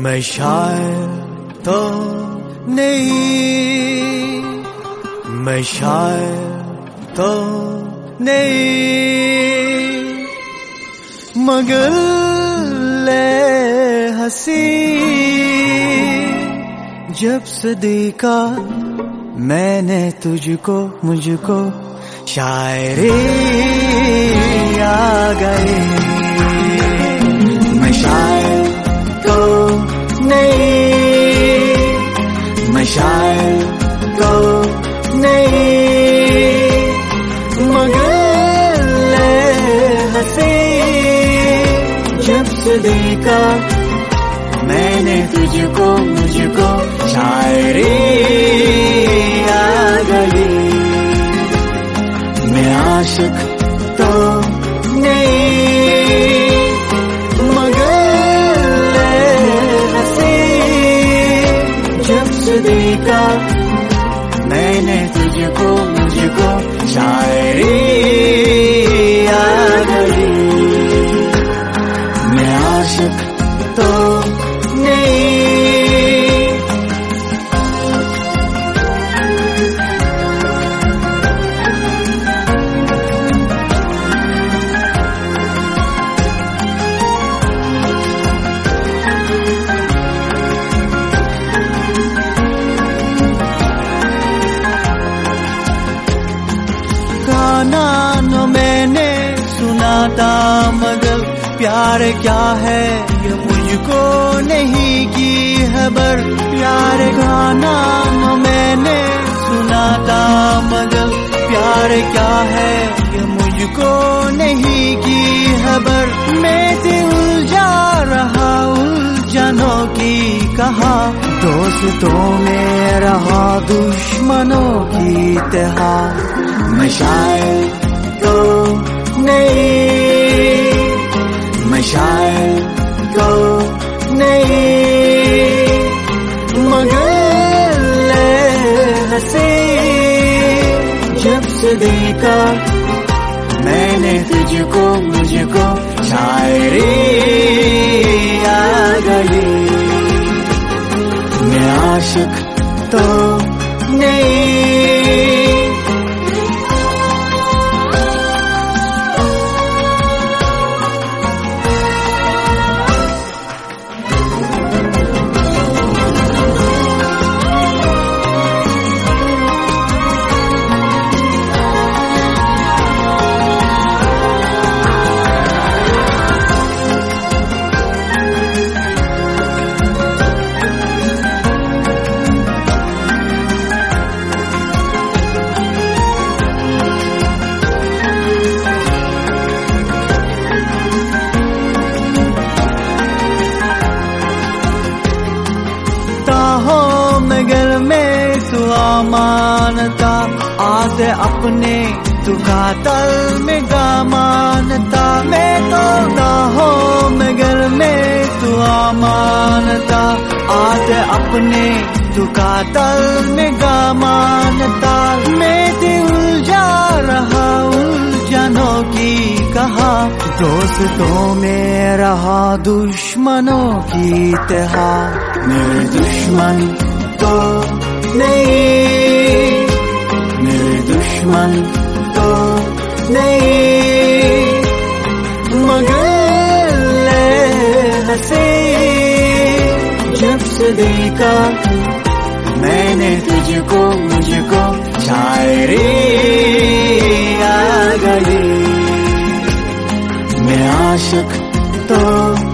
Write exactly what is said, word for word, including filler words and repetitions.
मैं शायर तो नहीं, मैं शायर तो नहीं, मगर ले हंसी जब से देखा मैंने तुझको, मुझको शायरी आ गई। मैं शायर तो नहीं, मैं शायर तो नहीं, मगर ले हंसी जब से देखा मैंने तुझको, मुझको शायरी आ गई। मैं आशिक तो नहीं, मगर ले हंसी जब से देखा मैंने तुझको, मुझको शायरी आ गई। मैं आशिक तो नहीं। गाना न मैंने सुना था मगर प्यार क्या है ये मुझको नहीं की खबर। प्यार गाना न मैंने सुना था मगर प्यार क्या है ये मुझको नहीं की खबर। मैं से उलझा रहा उलझनों की कहा, दोस्तों में रहा दुश्मनों की तरह। मैं शायर तो नहीं, मैं शायर तो नहीं, मगर ले हंसी जब से देखा मैंने तुझको, मुझको शायरी आ गई। मैं आशिक तो नहीं। मगर मैं तू मानता आते अपने तू कातल में गा मानता। मैं तो ना हो मगर मैं तू मानता आते अपने तू कातल में गा मानता। मैं ते उलझा रहा उलझनों की कहा, दोस्तों में रहा दुश्मनों की तरह। मेरे दुश्मन तो नहीं, मेरे दुश्मन तो नहीं, मगर ले हंसी जब से देखा मैंने तुझको, मुझको शायरी आ गई। मैं आशिक तो